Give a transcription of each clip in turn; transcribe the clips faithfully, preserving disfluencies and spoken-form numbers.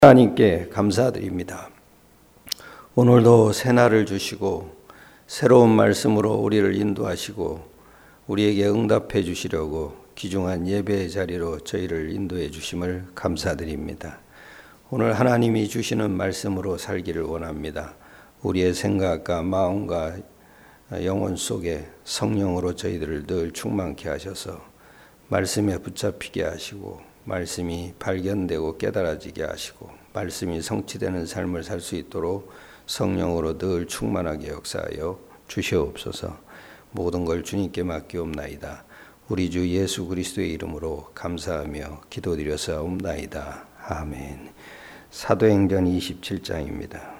하나님께 감사드립니다. 오늘도 새날을 주시고 새로운 말씀으로 우리를 인도하시고 우리에게 응답해 주시려고 귀중한 예배의 자리로 저희를 인도해 주심을 감사드립니다. 오늘 하나님이 주시는 말씀으로 살기를 원합니다. 우리의 생각과 마음과 영혼 속에 성령으로 저희들을 늘 충만케 하셔서 말씀에 붙잡히게 하시고 말씀이 발견되고 깨달아지게 하시고 말씀이 성취되는 삶을 살 수 있도록 성령으로 늘 충만하게 역사하여 주시옵소서. 모든 걸 주님께 맡기옵나이다. 우리 주 예수 그리스도의 이름으로 감사하며 기도드려사옵나이다. 아멘. 사도행전 이십칠 장입니다.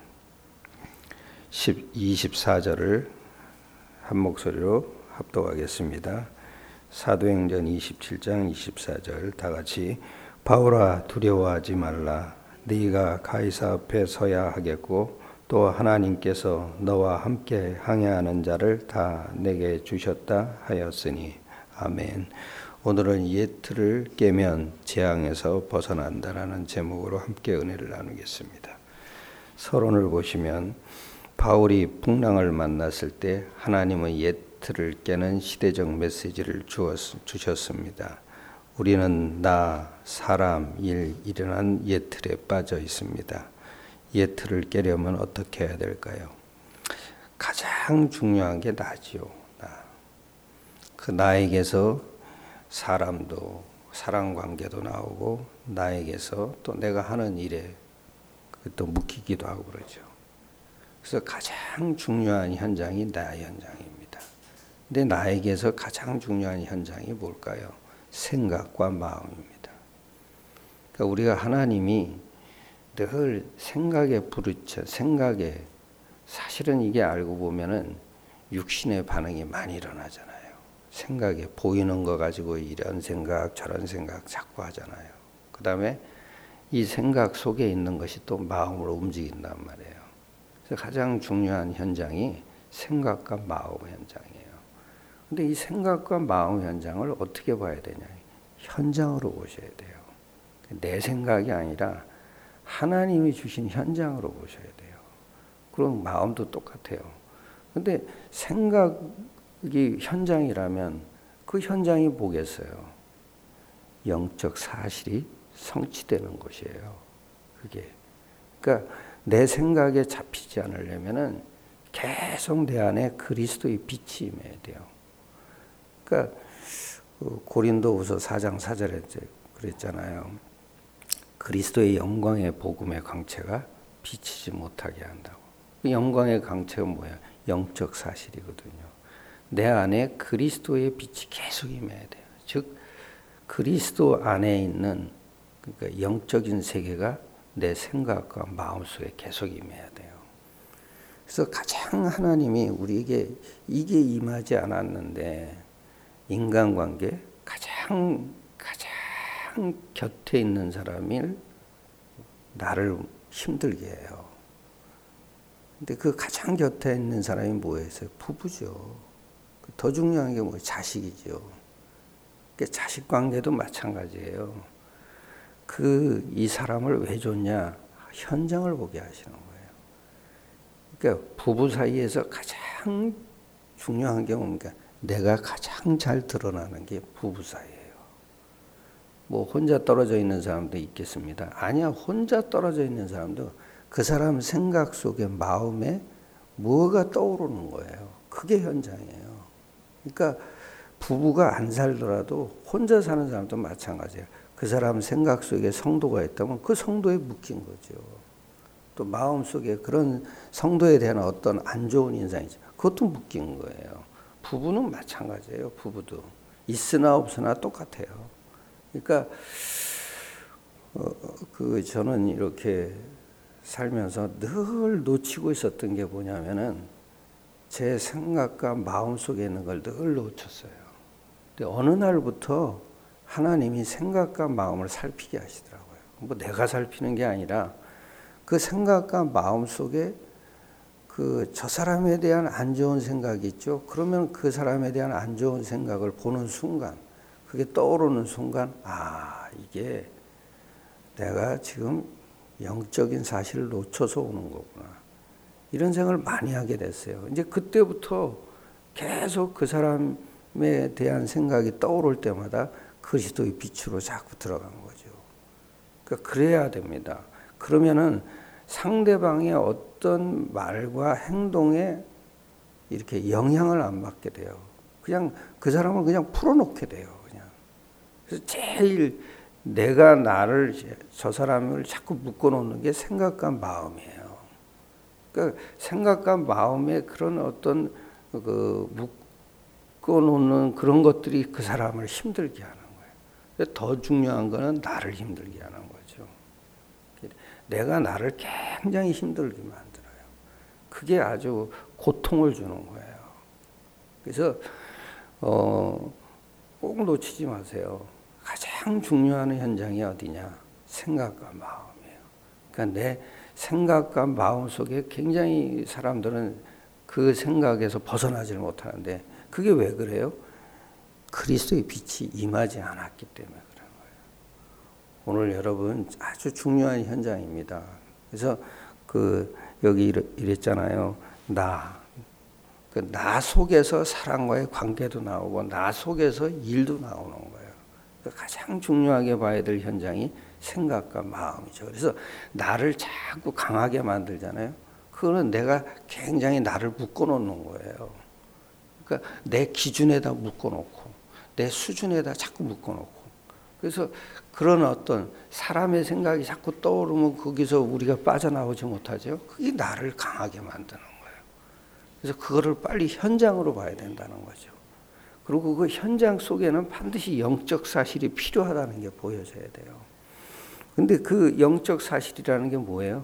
이십사 절을 한 목소리로 합독하겠습니다. 사도행전 이십칠 장 이십사 절 다 같이 바울아 두려워하지 말라. 네가 가이사 앞에 서야 하겠고 또 하나님께서 너와 함께 항해하는 자를 다 내게 주셨다 하였으니 아멘. 오늘은 옛 틀을 깨면 재앙에서 벗어난다라는 제목으로 함께 은혜를 나누겠습니다. 서론을 보시면 바울이 풍랑을 만났을 때 하나님은 옛 틀을 깨는 시대적 메시지를 주셨습니다. 우리는 나, 사람, 일, 일어난 옛 틀에 빠져 있습니다. 옛 틀을 깨려면 어떻게 해야 될까요? 가장 중요한 게 나지요. 나. 그 나에게서 사람도 사랑관계도 나오고 나에게서 또 내가 하는 일에 또 묶이기도 하고 그러죠. 그래서 가장 중요한 현장이 나 현장입니다. 근데 나에게서 가장 중요한 현장이 뭘까요? 생각과 마음입니다. 그러니까 우리가 하나님이 늘 생각에 부르쳐 생각에 사실은 이게 알고 보면은 육신의 반응이 많이 일어나잖아요. 생각에 보이는 거 가지고 이런 생각 저런 생각 자꾸 하잖아요. 그 다음에 이 생각 속에 있는 것이 또 마음으로 움직인단 말이에요. 그래서 가장 중요한 현장이 생각과 마음 현장이에요. 근데 이 생각과 마음 현장을 어떻게 봐야 되냐? 현장으로 보셔야 돼요. 내 생각이 아니라 하나님이 주신 현장으로 보셔야 돼요. 그럼 마음도 똑같아요. 근데 생각이 현장이라면 그 현장이 뭐겠어요? 영적 사실이 성취되는 것이에요. 그게. 그러니까 내 생각에 잡히지 않으려면은 계속 내 안에 그리스도의 빛이 임해야 돼요. 그러니까 고린도후서 사 장 사 절에 그랬잖아요. 그리스도의 영광의 복음의 광채가 비치지 못하게 한다고. 그 영광의 광채가 뭐야? 영적 사실이거든요. 내 안에 그리스도의 빛이 계속 임해야 돼요. 즉 그리스도 안에 있는 그러니까 영적인 세계가 내 생각과 마음속에 계속 임해야 돼요. 그래서 가장 하나님이 우리에게 이게 임하지 않았는데 인간관계 가장 가장 곁에 있는 사람이 나를 힘들게 해요. 근데 그 가장 곁에 있는 사람이 뭐예요? 부부죠. 더 중요한 게 뭐예요? 자식이죠. 그러니까 자식 관계도 마찬가지예요. 그 이 사람을 왜 줬냐? 현장을 보게 하시는 거예요. 그러니까 부부 사이에서 가장 중요한 게 뭡니까? 내가 가장 잘 드러나는 게 부부 사이예요. 뭐 혼자 떨어져 있는 사람도 있겠습니다. 아니야, 혼자 떨어져 있는 사람도 그 사람 생각 속에 마음에 뭐가 떠오르는 거예요. 그게 현장이에요. 그러니까 부부가 안 살더라도 혼자 사는 사람도 마찬가지예요. 그 사람 생각 속에 성도가 있다면 그 성도에 묶인 거죠. 또 마음 속에 그런 성도에 대한 어떤 안 좋은 인상이죠. 그것도 묶인 거예요. 부부는 마찬가지예요. 부부도 있으나 없으나 똑같아요. 그러니까 어, 그 저는 이렇게 살면서 늘 놓치고 있었던 게 뭐냐면은 제 생각과 마음 속에 있는 걸 늘 놓쳤어요. 근데 어느 날부터 하나님이 생각과 마음을 살피게 하시더라고요. 뭐 내가 살피는 게 아니라 그 생각과 마음 속에 그 저 사람에 대한 안 좋은 생각이 있죠. 그러면 그 사람에 대한 안 좋은 생각을 보는 순간, 그게 떠오르는 순간, 아, 이게 내가 지금 영적인 사실을 놓쳐서 오는 거구나. 이런 생각을 많이 하게 됐어요. 이제 그때부터 계속 그 사람에 대한 생각이 떠오를 때마다 그리스도의 빛으로 자꾸 들어간 거죠. 그러니까 그래야 됩니다. 그러면은 상대방의 어떤 말과 행동에 이렇게 영향을 안 받게 돼요. 그냥 그 사람을 그냥 풀어놓게 돼요. 그냥. 그래서 제일 내가 나를 저 사람을 자꾸 묶어놓는 게 생각과 마음이에요. 그러니까 생각과 마음의 그런 어떤 그 묶어놓는 그런 것들이 그 사람을 힘들게 하는 거예요. 더 중요한 거는 나를 힘들게 하는 거죠. 내가 나를 굉장히 힘들게 만들어요. 그게 아주 고통을 주는 거예요. 그래서 어, 꼭 놓치지 마세요. 가장 중요한 현장이 어디냐? 생각과 마음이에요. 그러니까 내 생각과 마음 속에 굉장히 사람들은 그 생각에서 벗어나지를 못하는데 그게 왜 그래요? 그리스도의 빛이 임하지 않았기 때문에 그런 거예요. 오늘 여러분 아주 중요한 현장입니다. 그래서 그 여기 이랬잖아요. 나. 그 나 속에서 사람과의 관계도 나오고 나 속에서 일도 나오는 거예요. 가장 중요하게 봐야 될 현장이 생각과 마음이죠. 그래서 나를 자꾸 강하게 만들잖아요. 그거는 내가 굉장히 나를 묶어놓는 거예요. 그러니까 내 기준에다 묶어놓고 내 수준에다 자꾸 묶어놓고 그래서 그런 어떤 사람의 생각이 자꾸 떠오르면 거기서 우리가 빠져나오지 못하죠. 그게 나를 강하게 만드는 거예요. 그래서 그거를 빨리 현장으로 봐야 된다는 거죠. 그리고 그 현장 속에는 반드시 영적 사실이 필요하다는 게 보여져야 돼요. 근데 그 영적 사실이라는 게 뭐예요?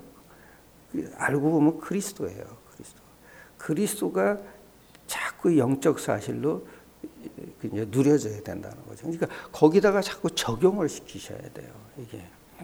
알고 보면 그리스도예요. 그리스도. 그리스도가 자꾸 영적 사실로 누려져야 된다는 거죠. 그러니까 거기다가 자꾸 적용을 시키셔야 돼요. 이게.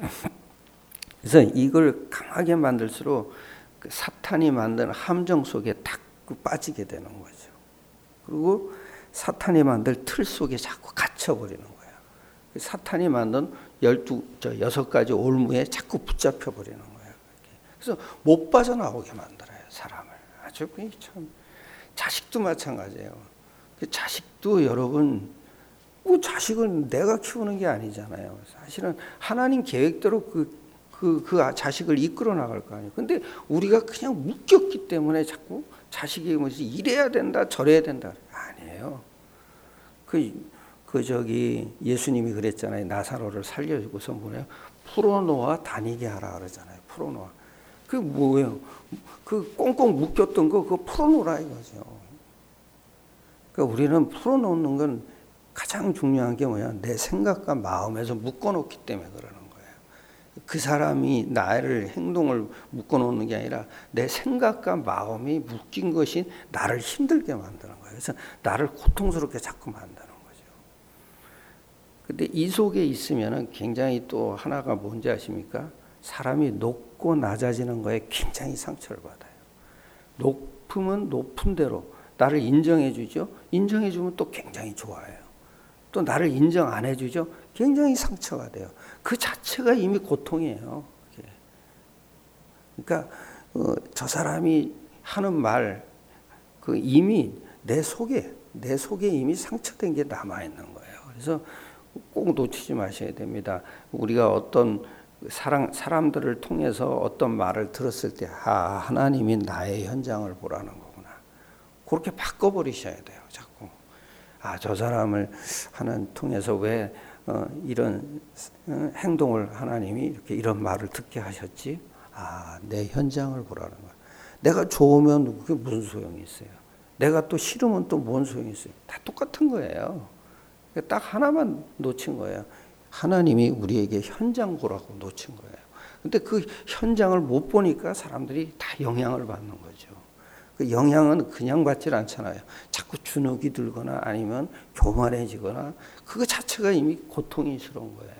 그래서 이걸 강하게 만들수록 그 사탄이 만든 함정 속에 탁 빠지게 되는 거죠. 그리고 사탄이 만든 틀 속에 자꾸 갇혀버리는 거예요. 사탄이 만든 열두, 저 여섯 가지 올무에 자꾸 붙잡혀 버리는 거예요. 그래서 못 빠져나오게 만들어요, 사람을. 아주 참 자식도 마찬가지예요. 그 자식도 여러분, 뭐 자식은 내가 키우는 게 아니잖아요. 사실은 하나님 계획대로 그 그, 그 자식을 이끌어 나갈 거 아니에요. 근데 우리가 그냥 묶였기 때문에 자꾸 자식이 뭐지 이래야 된다, 저래야 된다. 아니에요. 그, 그 저기 예수님이 그랬잖아요. 나사로를 살려주고서 뭐래요? 풀어놓아 다니게 하라 그러잖아요. 풀어놓아. 그 뭐예요? 그 꽁꽁 묶였던 거 그거 풀어놓으라 이거죠. 그러니까 우리는 풀어놓는 건 가장 중요한 게 뭐냐? 내 생각과 마음에서 묶어놓기 때문에 그러는 거예요. 그 사람이 나를 행동을 묶어놓는 게 아니라 내 생각과 마음이 묶인 것이 나를 힘들게 만드는 거예요. 그래서 나를 고통스럽게 자꾸 만드는 거죠. 근데 이 속에 있으면은 굉장히 또 하나가 뭔지 아십니까? 사람이 높고 낮아지는 거에 굉장히 상처를 받아요. 높으면 높은 대로 나를 인정해 주죠. 인정해 주면 또 굉장히 좋아해요. 또 나를 인정 안 해주죠. 굉장히 상처가 돼요. 그 자체가 이미 고통이에요. 그러니까 어, 저 사람이 하는 말, 그 이미 내 속에 내 속에 이미 상처된 게 남아 있는 거예요. 그래서 꼭 놓치지 마셔야 됩니다. 우리가 어떤 사람 사람들을 통해서 어떤 말을 들었을 때, 아 하나님이 나의 현장을 보라는 거구나. 그렇게 바꿔버리셔야 돼요. 자꾸 아 저 사람을 하는 통해서 왜 어, 이런 어, 행동을 하나님이 이렇게 이런 말을 듣게 하셨지? 아, 내 현장을 보라는 거야. 내가 좋으면 그게 무슨 소용이 있어요? 내가 또 싫으면 또 뭔 소용이 있어요? 다 똑같은 거예요. 딱 하나만 놓친 거예요. 하나님이 우리에게 현장 보라고 놓친 거예요. 근데 그 현장을 못 보니까 사람들이 다 영향을 받는 거죠. 그 영향은 그냥 받질 않잖아요. 자꾸 주눅이 들거나 아니면 교만해지거나 그거 자체가 이미 고통이스러운 거예요.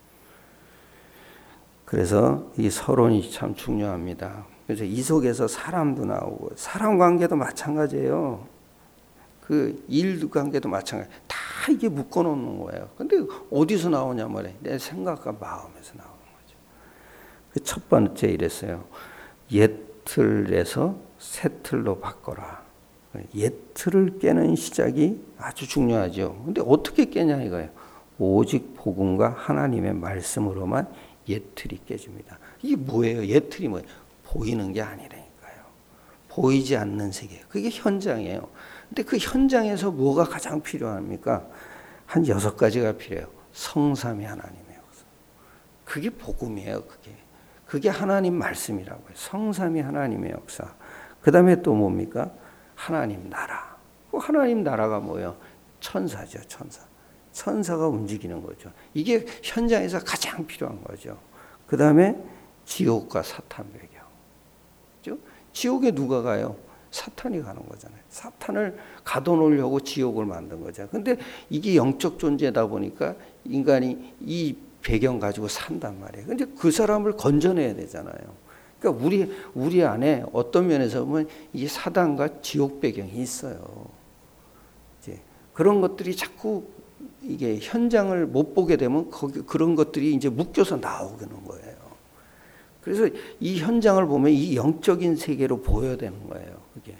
그래서 이 서론이 참 중요합니다. 그래서 이 속에서 사람도 나오고 사람 관계도 마찬가지예요. 그 일 관계도 마찬가지. 다 이게 묶어놓는 거예요. 근데 어디서 나오냐 말이에요. 내 생각과 마음에서 나오는 거죠. 첫 번째 이랬어요. 옛 틀에서 새 틀로 바꿔라. 옛 틀을 깨는 시작이 아주 중요하죠. 근데 어떻게 깨냐 이거예요. 오직 복음과 하나님의 말씀으로만 옛 틀이 깨집니다. 이게 뭐예요? 옛 틀이 뭐예요? 보이는 게 아니라니까요. 보이지 않는 세계. 그게 현장이에요. 근데 그 현장에서 뭐가 가장 필요합니까? 한 여섯 가지가 필요해요. 성삼위 하나님의 역사. 그게 복음이에요. 그게. 그게 하나님 말씀이라고 해요. 성삼위 하나님의 역사. 그 다음에 또 뭡니까? 하나님 나라. 하나님 나라가 뭐예요? 천사죠. 천사. 천사가 움직이는 거죠. 이게 현장에서 가장 필요한 거죠. 그 다음에 지옥과 사탄 배경. 그렇죠? 지옥에 누가 가요? 사탄이 가는 거잖아요. 사탄을 가둬놓으려고 지옥을 만든 거죠. 근데 이게 영적 존재다 보니까 인간이 이 배경 가지고 산단 말이에요. 근데 그 사람을 건져내야 되잖아요. 그러니까 우리 우리 안에 어떤 면에서 보면 이 사단과 지옥 배경이 있어요. 이제 그런 것들이 자꾸 이게 현장을 못 보게 되면 거기 그런 것들이 이제 묶여서 나오는 거예요. 그래서 이 현장을 보면 이 영적인 세계로 보여야 되는 거예요. 그게.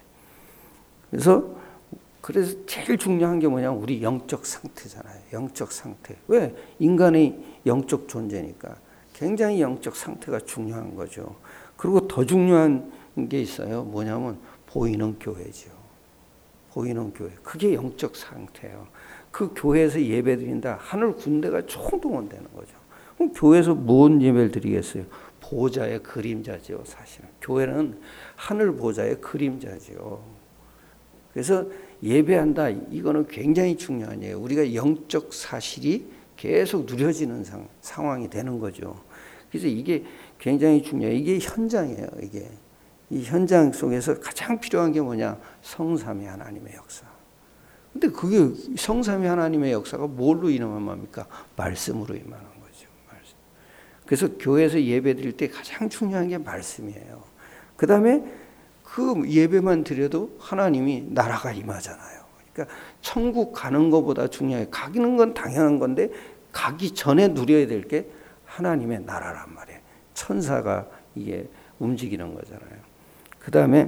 그래서 그래서 제일 중요한 게 뭐냐? 우리 영적 상태잖아요. 영적 상태. 왜? 인간의 영적 존재니까. 굉장히 영적 상태가 중요한 거죠. 그리고 더 중요한 게 있어요. 뭐냐면 보이는 교회죠. 보이는 교회. 그게 영적 상태예요. 그 교회에서 예배 드린다. 하늘 군대가 총동원되는 거죠. 그럼 교회에서 뭔 예배를 드리겠어요? 보좌의 그림자죠. 사실은. 교회는 하늘 보좌의 그림자죠. 그래서 예배한다. 이거는 굉장히 중요한 예요. 우리가 영적 사실이 계속 누려지는 상, 상황이 되는 거죠. 그래서 이게 굉장히 중요해요. 이게 현장이에요. 이게 이 현장 속에서 가장 필요한 게 뭐냐? 성삼위 하나님의 역사. 근데 그게 성삼위 하나님의 역사가 뭘로 임합니까? 말씀으로 임하는 거죠. 말씀. 그래서 교회에서 예배 드릴 때 가장 중요한 게 말씀이에요. 그 다음에 그 예배만 드려도 하나님이 나라가 임하잖아요. 그러니까 천국 가는 것보다 중요해요. 가기는 건 당연한 건데 가기 전에 누려야 될 게 하나님의 나라란 말이에요. 천사가 이게 움직이는 거잖아요. 그 다음에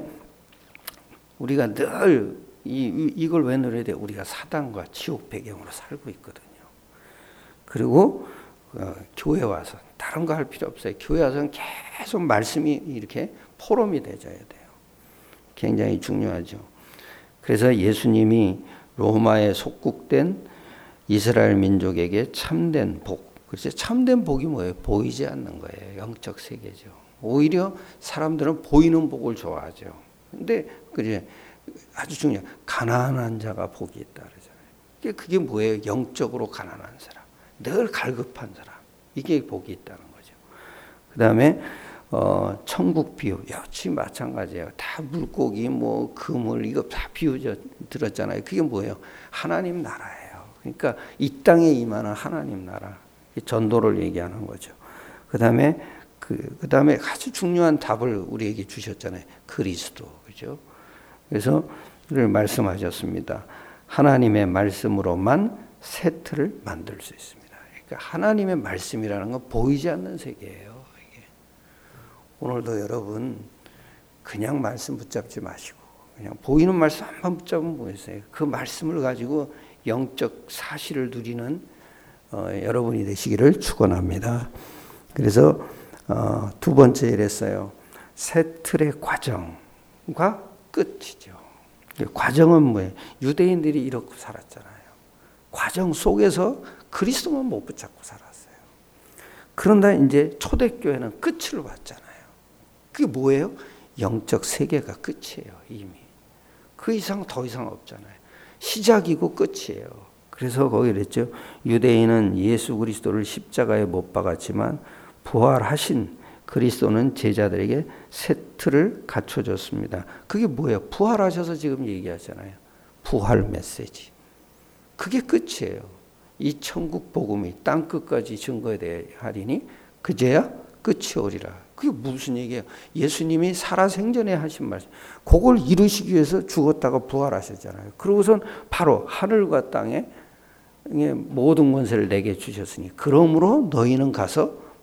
우리가 늘 이, 이걸 왜 누려야 돼요? 우리가 사단과 지옥 배경으로 살고 있거든요. 그리고 어, 교회 와서 다른 거 할 필요 없어요. 교회 와서는 계속 말씀이 이렇게 포럼이 되져야 돼요. 굉장히 중요하죠. 그래서 예수님이 로마에 속국된 이스라엘 민족에게 참된 복. 그래서 참된 복이 뭐예요? 보이지 않는 거예요. 영적 세계죠. 오히려 사람들은 보이는 복을 좋아하죠. 근데 그게 아주 중요해요. 가난한 자가 복이 있다 그러잖아요. 그게 뭐예요? 영적으로 가난한 사람. 늘 갈급한 사람. 이게 복이 있다는 거죠. 그 다음에 어, 천국 비유 역시 마찬가지예요. 다 물고기, 뭐 그물 이거 다 비유 들었잖아요. 그게 뭐예요? 하나님 나라예요. 그러니까 이 땅에 임하는 하나님 나라, 전도를 얘기하는 거죠. 그 다음에 그, 그 다음에 아주 중요한 답을 우리에게 주셨잖아요. 그리스도, 그죠? 그래서 말씀하셨습니다. 하나님의 말씀으로만 새 틀을 만들 수 있습니다. 그러니까 하나님의 말씀이라는 건 보이지 않는 세계예요. 오늘도 여러분 그냥 말씀 붙잡지 마시고 그냥 보이는 말씀 한번 붙잡으면 보이세요. 그 말씀을 가지고 영적 사실을 누리는 어, 여러분이 되시기를 축원합니다. 그래서 어, 두 번째 이랬어요. 새 틀의 과정과 끝이죠. 과정은 뭐예요? 유대인들이 이렇게 살았잖아요. 과정 속에서 그리스도만 못 붙잡고 살았어요. 그런다 이제 초대교회는 끝을 봤잖아요. 그게 뭐예요? 영적 세계가 끝이에요. 이미. 그 이상 더 이상 없잖아요. 시작이고 끝이에요. 그래서 거기 그랬죠. 유대인은 예수 그리스도를 십자가에 못 박았지만 부활하신 그리스도는 제자들에게 새 틀을 갖춰줬습니다. 그게 뭐예요? 부활하셔서 지금 얘기하잖아요. 부활 메시지. 그게 끝이에요. 이 천국 복음이 땅 끝까지 증거되하리니 그제야 끝이 오리라. 그게 무슨 얘기예요? 예수님이 살아생전에 하신 말씀. 그걸 이루시기 위해서 죽었다가 부활하셨잖아요. 그러고선 바로 하늘과 땅에 모든 권세를 내게 주셨으니 그러므로 너희는 가서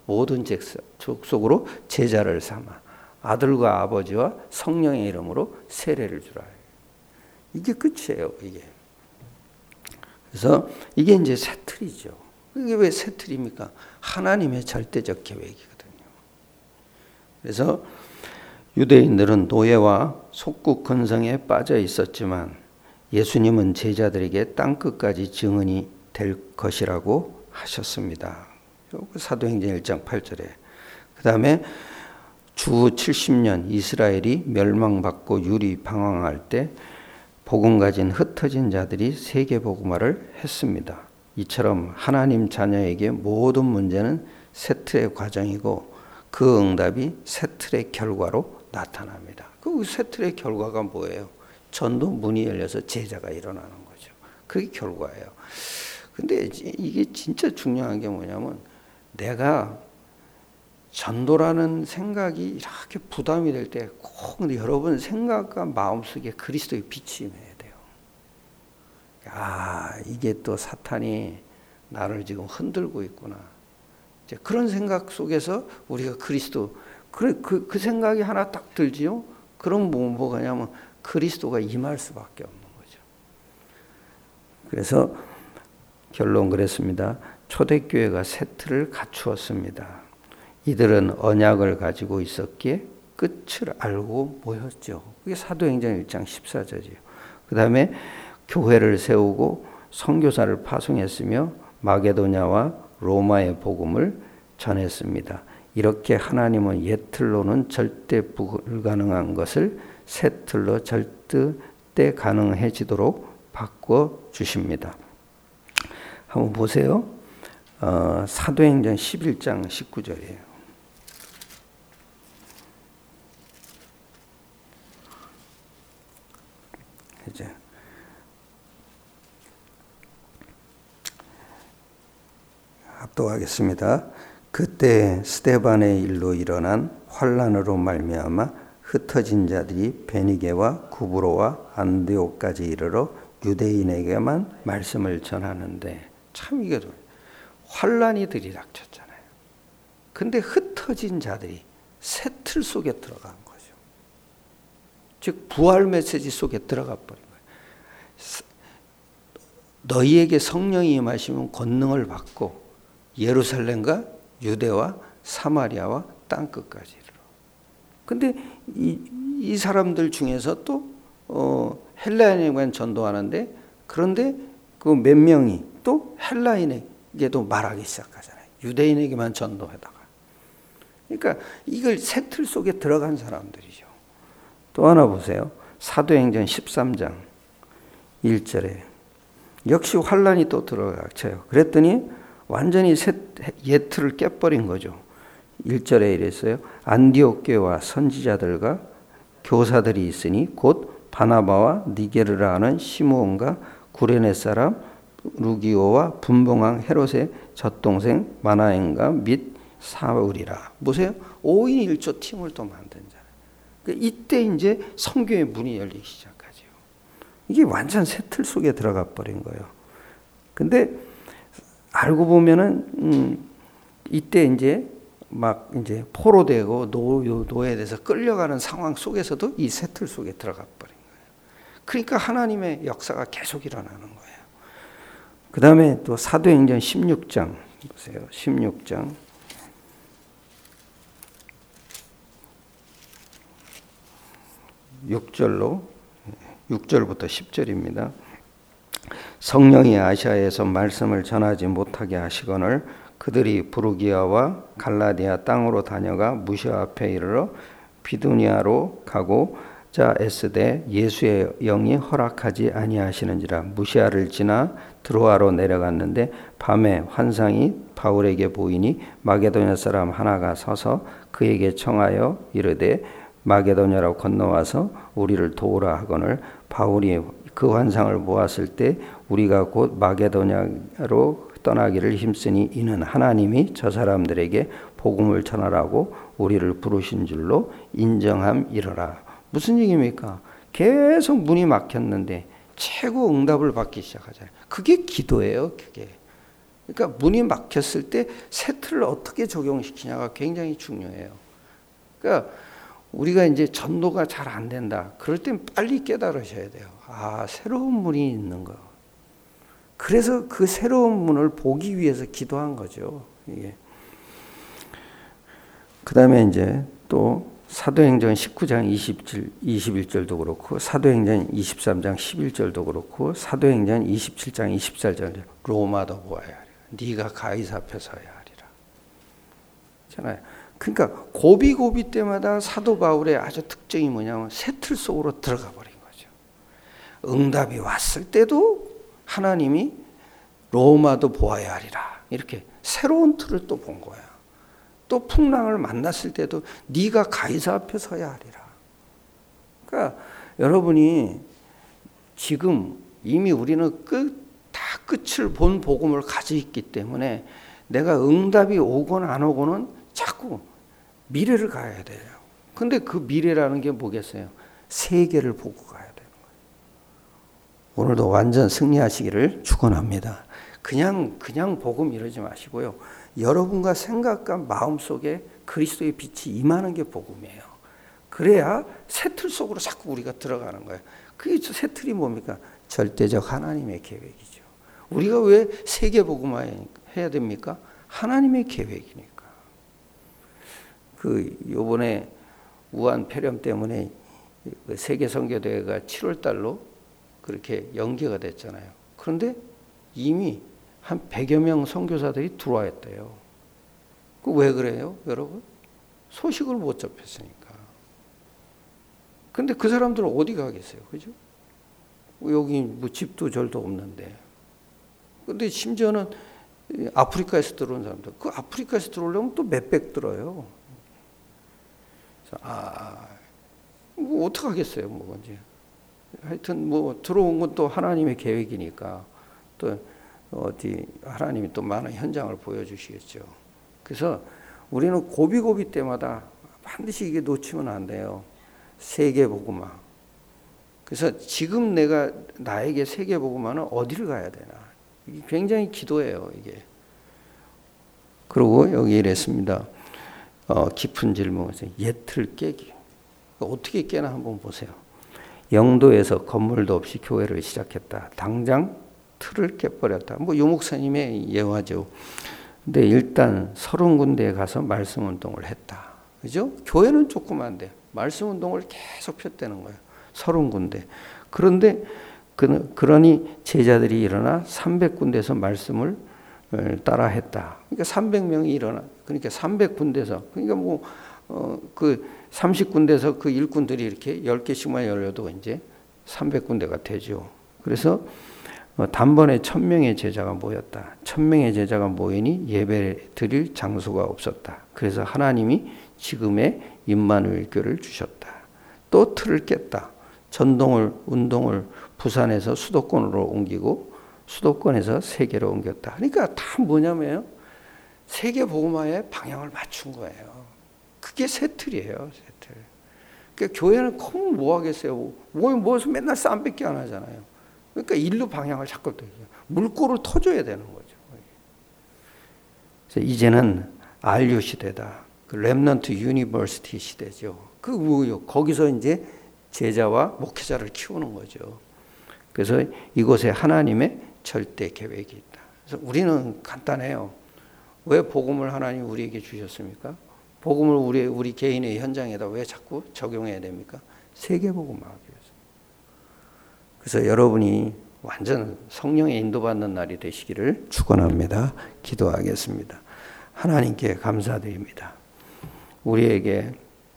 모든 족속으로 제자를 삼아 아들과 아버지와 성령의 이름으로 세례를 주라. 이게 끝이에요. 이게. 그래서 이게 이제 새 틀이죠. 이게 왜 새 틀입니까? 하나님의 절대적 계획이거든요. 그래서 유대인들은 노예와 속국 근성에 빠져 있었지만 예수님은 제자들에게 땅끝까지 증언이 될 것이라고 하셨습니다. 사도행전 일 장 팔 절에. 그 다음에 주 칠십 년 이스라엘이 멸망받고 율이 방황할 때 복음 가진 흩어진 자들이 세계복음화를 했습니다. 이처럼 하나님 자녀에게 모든 문제는 새 틀의 과정이고 그 응답이 새 틀의 결과로 나타납니다. 그 새 틀의 결과가 뭐예요? 전도 문이 열려서 제자가 일어나는 거죠. 그게 결과예요. 근데 이게 진짜 중요한 게 뭐냐면 내가 전도라는 생각이 이렇게 부담이 될 때 꼭 여러분 생각과 마음속에 그리스도의 빛이 임해야 돼요. 아, 이게 또 사탄이 나를 지금 흔들고 있구나. 이제 그런 생각 속에서 우리가 그리스도 그, 그, 그 생각이 하나 딱 들지요. 그럼 뭐, 뭐가냐면 그리스도가 임할 수밖에 없는 거죠. 그래서 결론 그랬습니다. 초대교회가 새 틀을 갖추었습니다. 이들은 언약을 가지고 있었기에 끝을 알고 모였죠. 그게 사도행전 일 장 십사 절이에요. 그 다음에 교회를 세우고 선교사를 파송했으며 마게도냐와 로마의 복음을 전했습니다. 이렇게 하나님은 옛 틀로는 절대 불가능한 것을 새 틀로 절대 가능해지도록 바꿔 주십니다. 한번 보세요. 어, 사도행전 십일 장 십구 절이에요. 이제 합독하겠습니다. 그때 스데반의 일로 일어난 환란으로 말미암아 흩어진 자들이 베니게와 구브로와 안디옥까지 이르러 유대인에게만 말씀을 전하는데 참 이게 환란이 들이닥쳤잖아요. 근데 흩어진 자들이 새 틀 속에 들어간 거죠. 즉 부활 메시지 속에 들어가 버린 거예요. 너희에게 성령이 임하시면 권능을 받고 예루살렘과 유대와 사마리아와 땅끝까지 이르러. 근데 이, 이 사람들 중에서 또 어, 헬라인에게만 전도하는데 그런데 그 몇 명이 또 헬라인에게도 말하기 시작하잖아요. 유대인에게만 전도하다가. 그러니까 이걸 새 틀 속에 들어간 사람들이죠. 또 하나 보세요. 사도행전 십삼 장 일 절에 역시 환란이 또 들어닥쳐요. 그랬더니 완전히 새, 옛 틀을 깨버린 거죠. 일 절에 이랬어요. 안디옥 교회와 선지자들과 교사들이 있으니 곧 바나바와 니게르라 하는 시므온과 구레네 사람 루기오와 분봉왕 헤롯의 젖동생 마나엔과 및 사울이라. 보세요. 오 인 일 조 팀을 또 만든잖아요. 그러니까 이때 이제 선교의 문이 열리기 시작하죠. 이게 완전 새 틀 속에 들어가 버린 거예요. 근데 알고 보면은 음, 이때 이제 막 이제 포로되고 노, 노예돼서 끌려가는 상황 속에서도 이 새 틀 속에 들어가 버린 거예요. 그러니까 하나님의 역사가 계속 일어나는 거예요. 그 다음에 또 사도행전 십육 장 보세요. 십육 장 육 절로 육 절부터 십 절입니다. 성령이 아시아에서 말씀을 전하지 못하게 하시거늘 그들이 부르기아와 갈라디아 땅으로 다녀가 무시아 앞에 이르러 비두니아로 가고 자 에스데 예수의 영이 허락하지 아니하시는지라. 무시아를 지나 드로아로 내려갔는데 밤에 환상이 바울에게 보이니 마게도냐 사람 하나가 서서 그에게 청하여 이르되 마게도냐로 건너와서 우리를 도우라 하거늘 바울이 그 환상을 보았을 때 우리가 곧 마게도냐로 떠나기를 힘쓰니 이는 하나님이 저 사람들에게 복음을 전하라고 우리를 부르신 줄로 인정함이러라. 무슨 얘기입니까? 계속 문이 막혔는데 최고 응답을 받기 시작하잖아요. 그게 기도예요. 그게 그러니까 문이 막혔을 때 새 틀을 어떻게 적용시키냐가 굉장히 중요해요. 그러니까 우리가 이제 전도가 잘 안 된다. 그럴 땐 빨리 깨달으셔야 돼요. 아, 새로운 문이 있는 거. 그래서 그 새로운 문을 보기 위해서 기도한 거죠. 이게. 그 다음에 이제 또 사도행전 십구 장 이십일 절도 그렇고, 사도행전 이십삼 장 십일 절도 그렇고, 사도행전 이십칠 장 이십사 절, 로마도 보아야 하리라. 네가 가이사 앞에 서야 하리라. 잖아요. 그러니까 고비고비 때마다 사도 바울의 아주 특징이 뭐냐면 새 틀 속으로 들어가 버린 거죠. 응답이 왔을 때도 하나님이 로마도 보아야 하리라. 이렇게 새로운 틀을 또 본 거야. 또 풍랑을 만났을 때도 네가 가이사 앞에 서야 하리라. 그러니까 여러분이 지금 이미 우리는 끝, 다 끝을 본 복음을 가지고 있기 때문에 내가 응답이 오건 안 오고는 자꾸 미래를 가야 돼요. 근데 그 미래라는 게 뭐겠어요? 세계를 보고 가야 되는 거예요. 오늘도 완전 승리하시기를 축원합니다. 그냥 그냥 복음 이러지 마시고요. 여러분과 생각과 마음속에 그리스도의 빛이 임하는 게 복음이에요. 그래야 새 틀 속으로 자꾸 우리가 들어가는 거예요. 그게 새 틀이 뭡니까? 절대적 하나님의 계획이죠. 우리가 왜 세계 복음화 해야 됩니까? 하나님의 계획이니까. 그 요번에 우한 폐렴 때문에 세계 선교대회가 칠월 달로 그렇게 연기가 됐잖아요. 그런데 이미 한 백여 명 선교사들이 들어와 있대요. 그 왜 그래요, 여러분? 소식을 못 접했으니까. 근데 그 사람들은 어디 가겠어요, 그죠? 여기 뭐 집도 절도 없는데. 근데 심지어는 아프리카에서 들어온 사람들, 그 아프리카에서 들어오려면 또 몇백 들어요. 아, 뭐 어떡하겠어요, 뭐 이제. 하여튼 뭐 들어온 건 또 하나님의 계획이니까 또 어디 하나님이 또 많은 현장을 보여주시겠죠. 그래서 우리는 고비고비 때마다 반드시 이게 놓치면 안 돼요. 세계 복음화. 그래서 지금 내가 나에게 세계 복음화는 어디를 가야 되나? 이게 굉장히 기도예요, 이게. 그리고 여기 이랬습니다. 어, 깊은 질문. 옛틀 깨기. 어떻게 깨나 한번 보세요. 영도에서 건물도 없이 교회를 시작했다. 당장 틀을 깨버렸다. 뭐 유목사님의 예화죠. 근데 일단 서른 군데에 가서 말씀 운동을 했다. 그죠? 교회는 조그만데 말씀 운동을 계속 폈다는 거예요. 서른 군데. 그런데 그, 그러니 제자들이 일어나 삼백 군데에서 말씀을 따라 했다. 그러니까 삼백 명이 일어나. 그러니까 삼백 군데에서. 그러니까 뭐, 어, 그 삼십 군데에서 그 일꾼들이 이렇게 열 개씩만 열려도 이제 삼백 군데가 되죠. 그래서 단번에 천 명의 제자가 모였다. 천 명의 제자가 모이니 예배 드릴 장소가 없었다. 그래서 하나님이 지금의 임마누엘 교를 주셨다. 또 틀을 깼다. 전동을 운동을 부산에서 수도권으로 옮기고 수도권에서 세계로 옮겼다. 그러니까 다 뭐냐면요. 세계 복음화에 방향을 맞춘 거예요. 그게 새 틀이에요. 새 틀. 그러니까 교회는 컴 뭐 하겠어요. 뭐 뭐서 맨날 쌈 뺏기 안 하잖아요. 그러니까 일로 방향을 자꾸 물꼬를 터줘야 되는 거죠. 그래서 이제는 알유 시대다. 그 렘넌트 유니버시티 시대죠. 그 뭐요? 거기서 이제 제자와 목회자를 키우는 거죠. 그래서 이곳에 하나님의 절대 계획이 있다. 그래서 우리는 간단해요. 왜 복음을 하나님 우리에게 주셨습니까? 복음을 우리 우리 개인의 현장에다 왜 자꾸 적용해야 됩니까? 세계 복음화하기 위해서. 그래서 여러분이 완전 성령의 인도받는 날이 되시기를 축원합니다. 기도하겠습니다. 하나님께 감사드립니다. 우리에게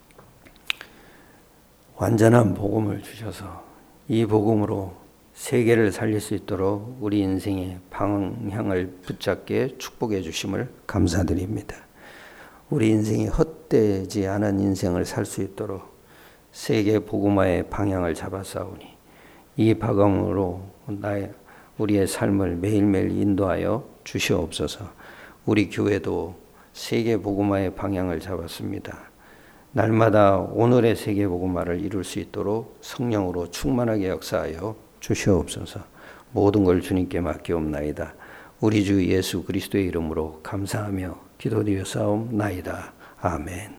완전한 복음을 주셔서 이 복음으로 세계를 살릴 수 있도록 우리 인생의 방향을 붙잡게 축복해 주심을 감사드립니다. 우리 인생이 헛되지 않은 인생을 살 수 있도록 세계 복음화의 방향을 잡아싸우니 이 방향으로 나의 우리의 삶을 매일매일 인도하여 주시옵소서. 우리 교회도 세계 복음화의 방향을 잡았습니다. 날마다 오늘의 세계 복음화를 이룰 수 있도록 성령으로 충만하게 역사하여 주시옵소서. 모든 걸 주님께 맡기옵나이다. 우리 주 예수 그리스도의 이름으로 감사하며 기도드려 싸움나이다. 아멘.